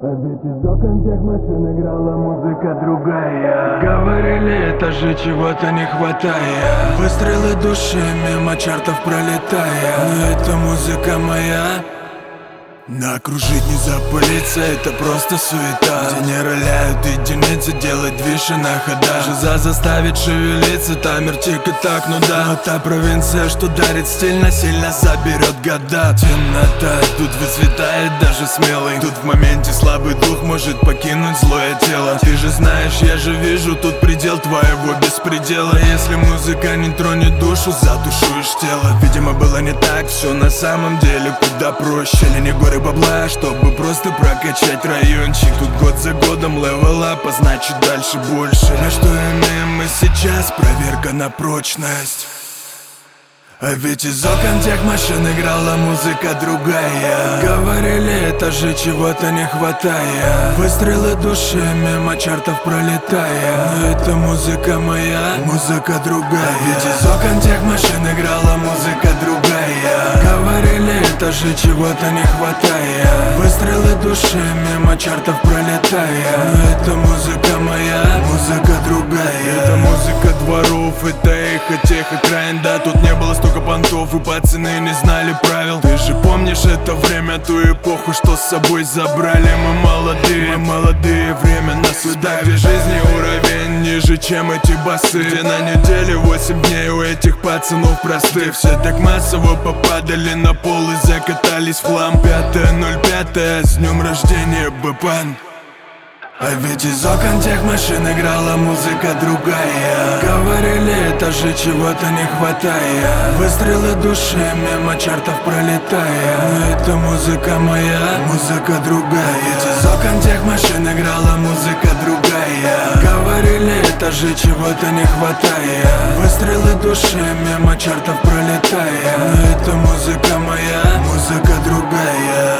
А ведь из окон тех машин играла музыка другая. Говорили, этажи чего-то не хватает. Выстрелы души мимо чартов пролетая. Но эта музыка моя. Окружить не запылиться, это просто суета. Где не роляют единицы, делать движ и на ходах. Жиза заставит шевелиться, таймер тик-так, ну да. Но та провинция, что дарит стиль, насильно заберет года. Темнота, тут выцветает даже смелый. Тут в моменте слабый дух может покинуть злое тело. Ты же знаешь, я же вижу, тут предел твоего беспредела. Если музыка не тронет душу, задушуешь тело. Видимо, было не так, все на самом деле куда проще. Не горы бабла, чтобы просто прокачать райончик. Тут год за годом левел ап, а значит дальше больше. А что имеем мы сейчас? Проверка на прочность. А ведь из окон тех машин играла музыка другая. Говорили, этажи чего-то не хватает. Выстрелы души мимо чартов пролетая. Но эта музыка моя, музыка другая. А ведь из окон тех машин играла музыка другая. Говорили, этажи чего-то не хватает. Выстрелы души мимо чартов пролетая. Но эта музыка моя, музыка другая. Это музыка дворов, это эхо тех окраин. Да, тут не было столько понтов, и пацаны не знали правил. Ты же помнишь это время, ту эпоху, что с собой забрали. Мы молодые, время нас удавит. Жизни уровень ниже, чем эти басы. Где на неделе 8 дней у этих пацанов простых. Все так массово попадали на пол и закатались в хлам. 5.05, с днем рождения, Бэпан. А ведь из окон тех машин играла музыка другая. Говорили, этажи чего-то не хватает. Выстрелы души мимо чартов пролетая. Но эта музыка моя, музыка другая. Ведь из окон тех машин играла музыка другая. Говорили, этажи чего-то не хватает. Выстрелы души мимо чартов пролетая. Но эта музыка моя, музыка другая.